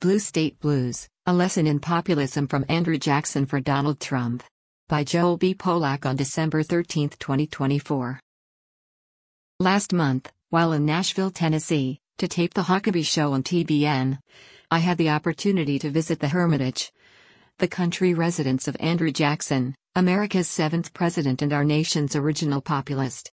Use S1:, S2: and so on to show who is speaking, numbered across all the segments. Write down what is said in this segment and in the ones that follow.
S1: Blue State Blues, A Lesson in Populism from Andrew Jackson for Donald Trump. By Joel B. Polak on December 13, 2024. Last month, while in Nashville, Tennessee, to tape the Huckabee Show on TBN, I had the opportunity to visit the Hermitage, the country residence of Andrew Jackson, America's 7th president and our nation's original populist.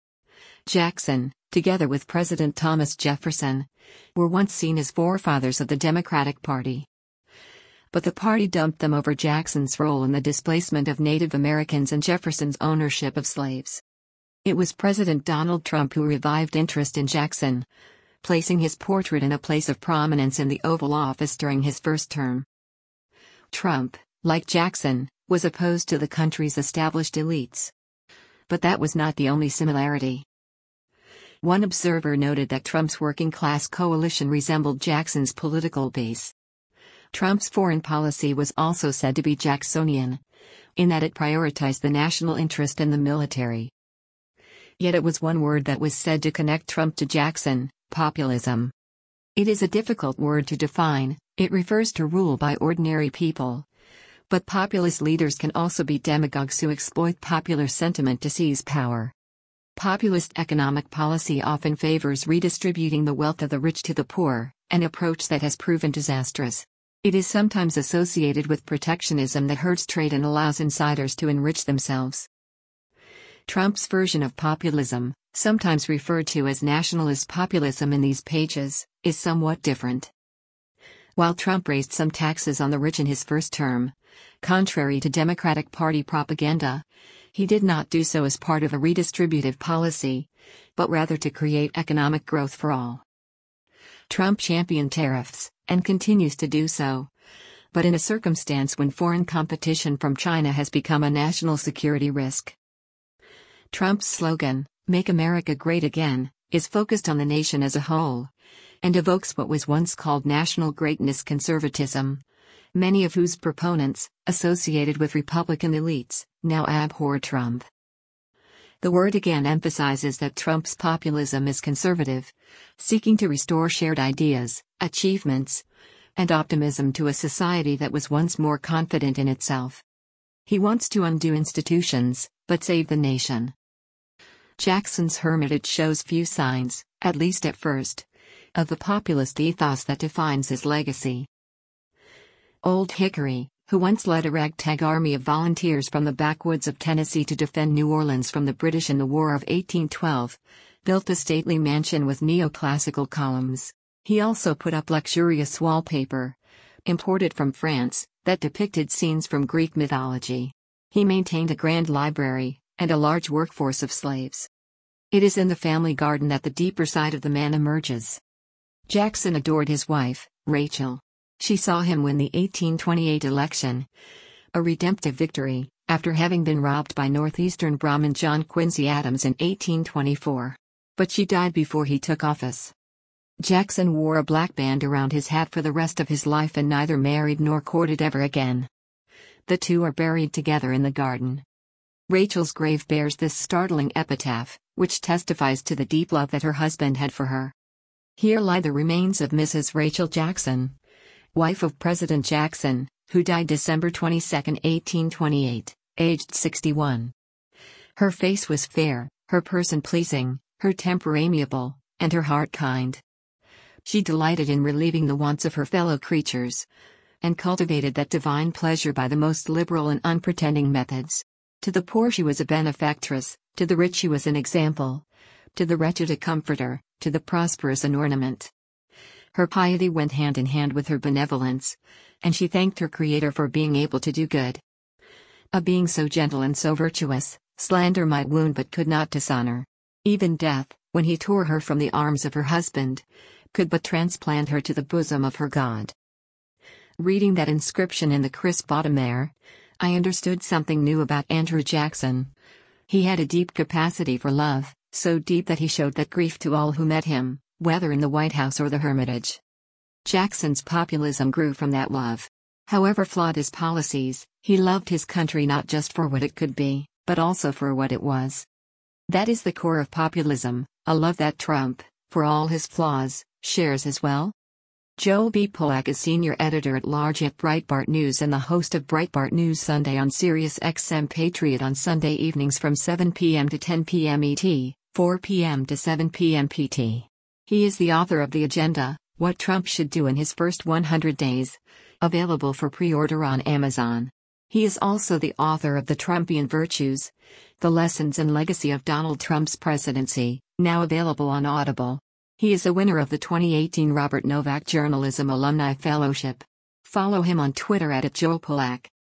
S1: Jackson, together with President Thomas Jefferson, were once seen as forefathers of the Democratic Party. But the party dumped them over Jackson's role in the displacement of Native Americans and Jefferson's ownership of slaves. It was President Donald Trump who revived interest in Jackson, placing his portrait in a place of prominence in the Oval Office during his first term. Trump, like Jackson, was opposed to the country's established elites. But that was not the only similarity. One observer noted that Trump's working-class coalition resembled Jackson's political base. Trump's foreign policy was also said to be Jacksonian, in that it prioritized the national interest in the military. Yet it was one word that was said to connect Trump to Jackson: populism. It is a difficult word to define. It refers to rule by ordinary people. But populist leaders can also be demagogues who exploit popular sentiment to seize power. Populist economic policy often favors redistributing the wealth of the rich to the poor, an approach that has proven disastrous. It is sometimes associated with protectionism that hurts trade and allows insiders to enrich themselves. Trump's version of populism, sometimes referred to as nationalist populism in these pages, is somewhat different. While Trump raised some taxes on the rich in his first term, contrary to Democratic Party propaganda, he did not do so as part of a redistributive policy, but rather to create economic growth for all. Trump championed tariffs, and continues to do so, but in a circumstance when foreign competition from China has become a national security risk. Trump's slogan, "Make America Great Again," is focused on the nation as a whole, and evokes what was once called national greatness conservatism, many of whose proponents, associated with Republican elites, now abhor Trump. The word again emphasizes that Trump's populism is conservative, seeking to restore shared ideas, achievements, and optimism to a society that was once more confident in itself. He wants to undo institutions, but save the nation. Jackson's Hermitage shows few signs, at least at first, of the populist ethos that defines his legacy. Old Hickory, who once led a ragtag army of volunteers from the backwoods of Tennessee to defend New Orleans from the British in the War of 1812, built a stately mansion with neoclassical columns. He also put up luxurious wallpaper, imported from France, that depicted scenes from Greek mythology. He maintained a grand library, and a large workforce of slaves. It is in the family garden that the deeper side of the man emerges. Jackson adored his wife, Rachel. She saw him win the 1828 election, a redemptive victory, after having been robbed by Northeastern Brahmin John Quincy Adams in 1824. But she died before he took office. Jackson wore a black band around his hat for the rest of his life and neither married nor courted ever again. The two are buried together in the garden. Rachel's grave bears this startling epitaph, which testifies to the deep love that her husband had for her. Here lie the remains of Mrs. Rachel Jackson, wife of President Jackson, who died December 22, 1828, aged 61. Her face was fair, her person pleasing, her temper amiable, and her heart kind. She delighted in relieving the wants of her fellow creatures, and cultivated that divine pleasure by the most liberal and unpretending methods. To the poor she was a benefactress, to the rich she was an example, to the wretched a comforter, to the prosperous an ornament. Her piety went hand in hand with her benevolence, and she thanked her Creator for being able to do good. A being so gentle and so virtuous, slander might wound but could not dishonor. Even death, when he tore her from the arms of her husband, could but transplant her to the bosom of her God. Reading that inscription in the crisp autumn air, I understood something new about Andrew Jackson. He had a deep capacity for love, so deep that he showed that grief to all who met him, whether in the White House or the Hermitage. Jackson's populism grew from that love. However flawed his policies, he loved his country not just for what it could be, but also for what it was. That is the core of populism, a love that Trump, for all his flaws, shares as well. Joel B. Polak is senior editor-at-large at Breitbart News and the host of Breitbart News Sunday on Sirius XM Patriot on Sunday evenings from 7 p.m. to 10 p.m. ET, 4 p.m. to 7 p.m. PT. He is the author of The Agenda: What Trump Should Do in His First 100 Days, available for pre-order on Amazon. He is also the author of The Trumpian Virtues: The Lessons and Legacy of Donald Trump's Presidency, now available on Audible. He is a winner of the 2018 Robert Novak Journalism Alumni Fellowship. Follow him on Twitter @JoelPolak.